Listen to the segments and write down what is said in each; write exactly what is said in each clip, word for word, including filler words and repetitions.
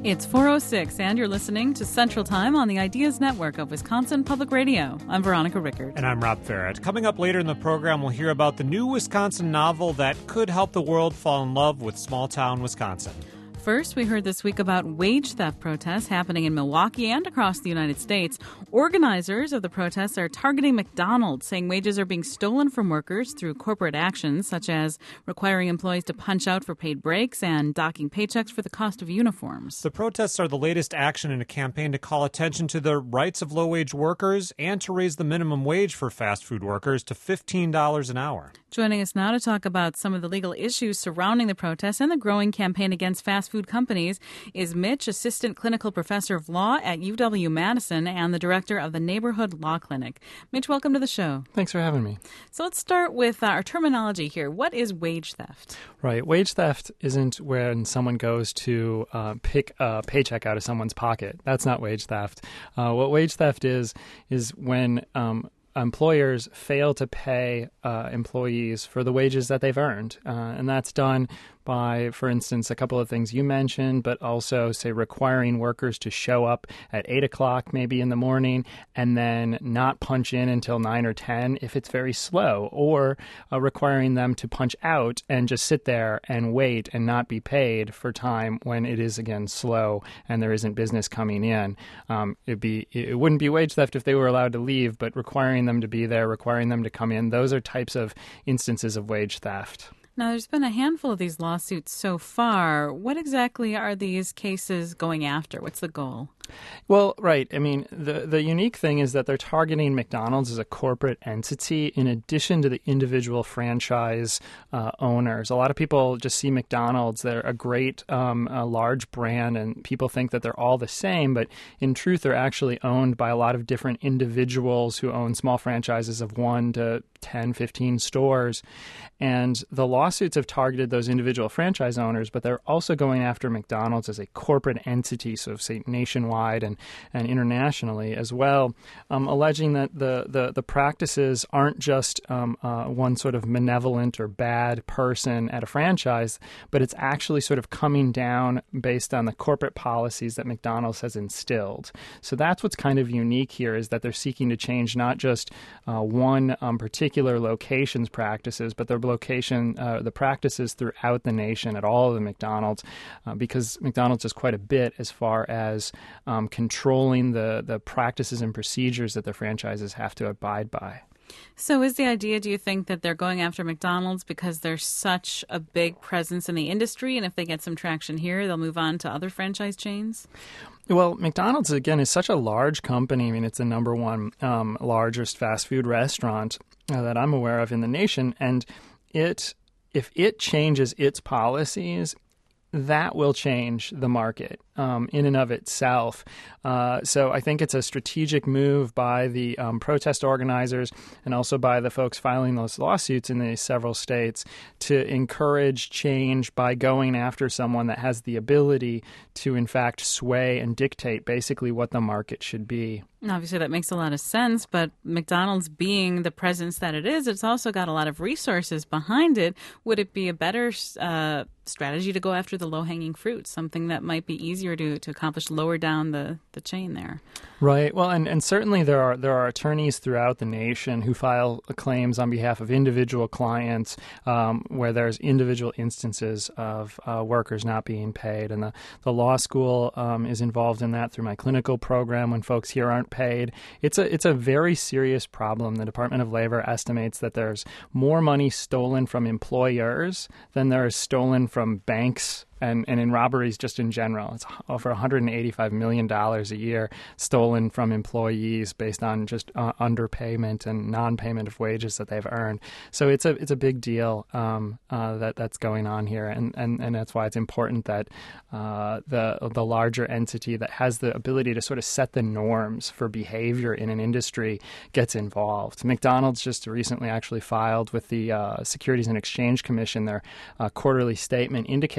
It's four oh six, and you're listening to Central Time on the Ideas Network of Wisconsin Public Radio. I'm Veronica Rickert. And I'm Rob Farrett. Coming up later in the program, we'll hear about the new Wisconsin novel that could help the world fall in love with small-town Wisconsin. First, we heard this week about wage theft protests happening in Milwaukee and across the United States. Organizers of the protests are targeting McDonald's, saying wages are being stolen from workers through corporate actions, such as requiring employees to punch out for paid breaks and docking paychecks for the cost of uniforms. The protests are the latest action in a campaign to call attention to the rights of low-wage workers and to raise the minimum wage for fast food workers to fifteen dollars an hour. Joining us now to talk about some of the legal issues surrounding the protests and the growing campaign against fast food companies is Mitch, Assistant Clinical Professor of Law at U W-Madison and the Director of the Neighborhood Law Clinic. Mitch, welcome to the show. Thanks for having me. So let's start with uh, our terminology here. What is wage theft? Right. Wage theft isn't when someone goes to uh, pick a paycheck out of someone's pocket. That's not wage theft. Uh, what wage theft is, is when um, employers fail to pay uh, employees for the wages that they've earned. Uh, and that's done by, for instance, a couple of things you mentioned, but also, say, requiring workers to show up at eight o'clock maybe in the morning and then not punch in until nine or ten if it's very slow, or uh, requiring them to punch out and just sit there and wait and not be paid for time when it is, again, slow and there isn't business coming in. Um, it'd be, it wouldn't be wage theft if they were allowed to leave, but requiring them to be there, requiring them to come in, those are types of instances of wage theft. Now, there's been a handful of these lawsuits so far. What exactly are these cases going after? What's the goal? Well, right. I mean, the the unique thing is that they're targeting McDonald's as a corporate entity in addition to the individual franchise uh, owners. A lot of people just see McDonald's. They're a great, um, a large brand, and people think that they're all the same. But in truth, they're actually owned by a lot of different individuals who own small franchises of one to ten, fifteen stores. And the lawsuits have targeted those individual franchise owners, but they're also going after McDonald's as a corporate entity, so say nationwide and, and internationally as well, um, alleging that the, the, the practices aren't just um, uh, one sort of malevolent or bad person at a franchise, but it's actually sort of coming down based on the corporate policies that McDonald's has instilled. So that's what's kind of unique here, is that they're seeking to change not just uh, one um, particular location's practices, but their location, uh, the practices throughout the nation at all of the McDonald's, uh, because McDonald's does quite a bit as far as um, controlling the, the practices and procedures that the franchises have to abide by. So is the idea, do you think, that they're going after McDonald's because they're such a big presence in the industry, and if they get some traction here, they'll move on to other franchise chains? Well, McDonald's, again, is such a large company. I mean, it's the number one um, largest fast food restaurant uh, that I'm aware of in the nation, and it if it changes its policies, that will change the market um, in and of itself. Uh, so I think it's a strategic move by the um, protest organizers and also by the folks filing those lawsuits in the several states to encourage change by going after someone that has the ability to, in fact, sway and dictate basically what the market should be. Obviously, that makes a lot of sense, but McDonald's being the presence that it is, it's also got a lot of resources behind it. Would it be a better uh, strategy to go after the low-hanging fruit, something that might be easier to, to accomplish lower down the, the chain there? Right. Well, and, and certainly there are there are attorneys throughout the nation who file claims on behalf of individual clients um, where there's individual instances of uh, workers not being paid. And the, the law school um, is involved in that through my clinical program when folks here aren't paid. It's a it's a very serious problem. The Department of Labor estimates that there's more money stolen from employers than there is stolen from banks and, and in robberies just in general. It's over one hundred eighty-five million dollars a year stolen from employees based on just uh, underpayment and non-payment of wages that they've earned. So it's a it's a big deal um, uh, that that's going on here, and, and, and that's why it's important that uh, the the larger entity that has the ability to sort of set the norms for behavior in an industry gets involved. McDonald's just recently actually filed with the uh, Securities and Exchange Commission their uh, quarterly statement indicating that they're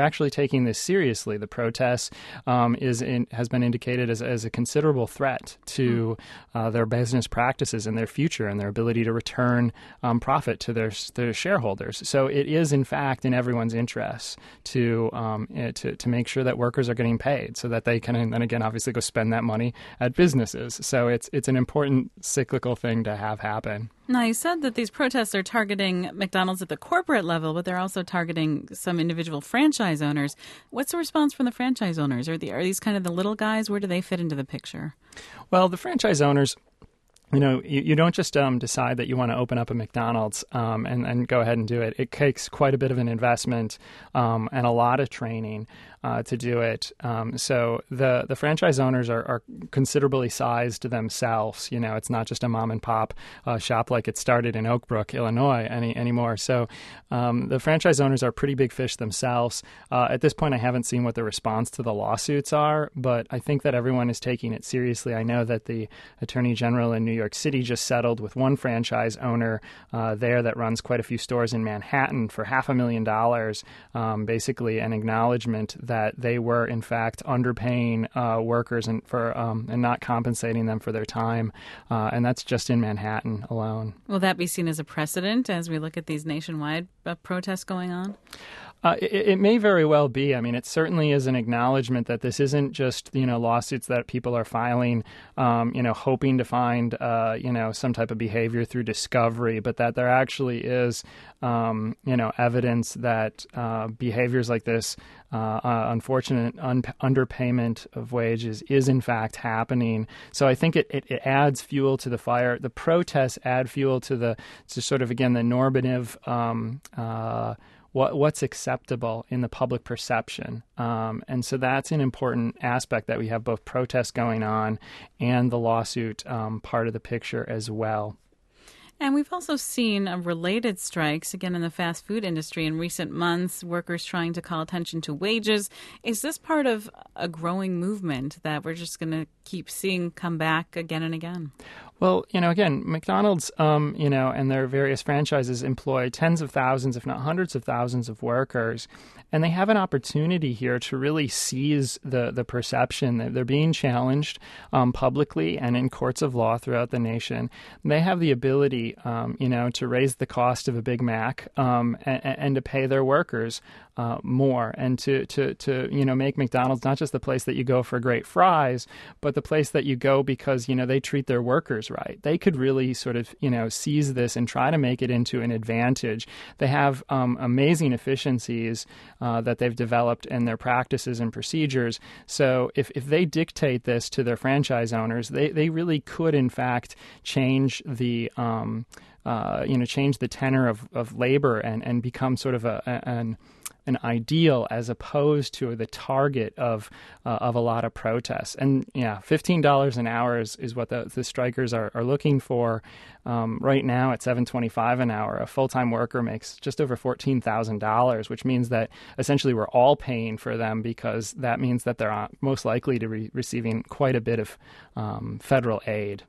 they're actually taking this seriously. The protest um, is in, has been indicated as, as a considerable threat to uh, their business practices and their future and their ability to return um, profit to their their shareholders. So it is, in fact, in everyone's interest to um, to to make sure that workers are getting paid, so that they can, and then again, obviously, go spend that money at businesses. So it's it's an important cyclical thing to have happen. Now, you said that these protests are targeting McDonald's at the corporate level, but they're also targeting some individual franchise owners. What's the response from the franchise owners? Are, the, are these kind of the little guys? Where do they fit into the picture? Well, the franchise owners, you know, you, you don't just um, decide that you want to open up a McDonald's um, and, and go ahead and do it. It takes quite a bit of an investment um, and a lot of training uh, to do it. Um, so the the franchise owners are, are considerably sized themselves. You know, it's not just a mom and pop uh, shop like it started in Oak Brook, Illinois, any anymore. So um, the franchise owners are pretty big fish themselves. Uh, at this point, I haven't seen what the response to the lawsuits are, but I think that everyone is taking it seriously. I know that the Attorney General in New York City just settled with one franchise owner uh, there that runs quite a few stores in Manhattan for half a million dollars, um, basically an acknowledgement that they were, in fact, underpaying uh, workers and for um, and not compensating them for their time. Uh, and that's just in Manhattan alone. Will that be seen as a precedent as we look at these nationwide uh, protests going on? Uh, it, it may very well be. I mean, it certainly is an acknowledgement that this isn't just, you know, lawsuits that people are filing, um, you know, hoping to find, uh, you know, some type of behavior through discovery, but that there actually is, um, you know, evidence that uh, behaviors like this, uh, uh, unfortunate un- underpayment of wages is in fact happening. So I think it, it, it adds fuel to the fire. The protests add fuel to the, to sort of, again, the normative, um, uh, What what's acceptable in the public perception. Um, and so that's an important aspect, that we have both protests going on and the lawsuit um, part of the picture as well. And we've also seen uh, related strikes, again, in the fast food industry in recent months, workers trying to call attention to wages. Is this part of a growing movement that we're just going to keep seeing come back again and again? Well, you know, again, McDonald's, um, you know, and their various franchises employ tens of thousands, if not hundreds of thousands of workers. And they have an opportunity here to really seize the, the perception that they're being challenged um, publicly and in courts of law throughout the nation. They have the ability, um, you know, to raise the cost of a Big Mac um, and, and to pay their workers uh, more, and to, to, to, you know, make McDonald's not just the place that you go for great fries, but the place that you go because, you know, they treat their workers right. They could really sort of, you know, seize this and try to make it into an advantage. They have um, amazing efficiencies uh, that they've developed in their practices and procedures. So if, if they dictate this to their franchise owners, they, they really could, in fact, change the um, uh, you know change the tenor of, of labor and, and become sort of a, a, an an ideal as opposed to the target of uh, of a lot of protests. And yeah, fifteen dollars an hour is, is what the, the strikers are, are looking for. Um, right now at seven twenty-five an hour, a full-time worker makes just over fourteen thousand dollars, which means that essentially we're all paying for them, because that means that they're most likely to be receiving quite a bit of um, federal aid.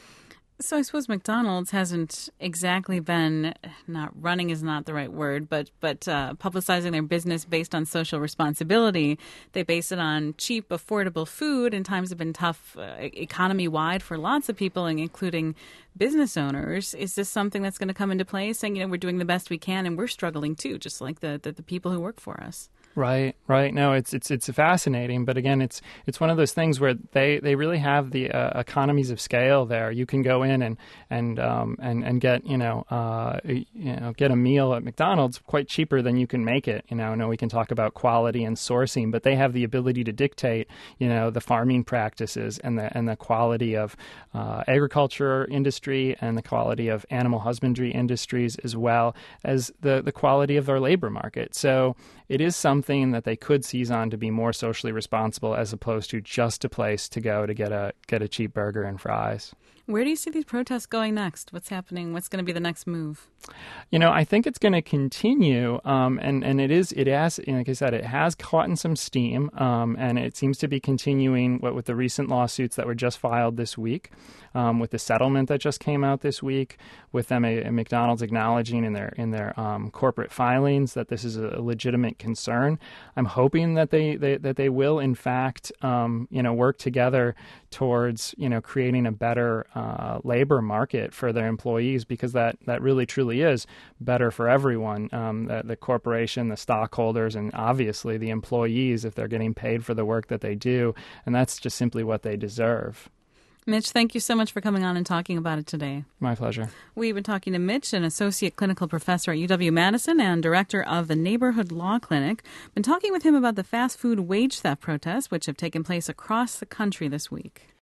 So I suppose McDonald's hasn't exactly been, not running is not the right word, but but uh, publicizing their business based on social responsibility. They base it on cheap, affordable food, and times have been tough uh, economy-wide for lots of people, including business owners. Is this something that's going to come into play, saying, you know, we're doing the best we can and we're struggling too, just like the, the, the people who work for us? Right, right. No, it's it's it's fascinating, but again, it's it's one of those things where they, they really have the uh, economies of scale there. You can go in and and um, and and get you know uh, you know get a meal at McDonald's quite cheaper than you can make it. You know, I know we can talk about quality and sourcing, but they have the ability to dictate you know the farming practices and the and the quality of uh, agriculture industry and the quality of animal husbandry industries, as well as the the quality of their labor market. So it is something that they could seize on to be more socially responsible, as opposed to just a place to go to get a get a cheap burger and fries. Where do you see these protests going next? What's happening? What's going to be the next move? You know, I think it's going to continue, um, and and it is it has, like I said, it has caught in some steam, um, and it seems to be continuing what with the recent lawsuits that were just filed this week, um, with the settlement that just came out this week, with them a, a McDonald's acknowledging in their in their um, corporate filings that this is a legitimate concern. I'm hoping that they, they that they will in fact, um, you know, work together towards you know creating a better uh, labor market for their employees, because that that really truly is better for everyone, um, the, the corporation, the stockholders, and obviously the employees if they're getting paid for the work that they do. And that's just simply what they deserve. Mitch, thank you so much for coming on and talking about it today. My pleasure. We've been talking to Mitch, an associate clinical professor at U W-Madison and director of the Neighborhood Law Clinic. Been talking with him about the fast food wage theft protests, which have taken place across the country this week.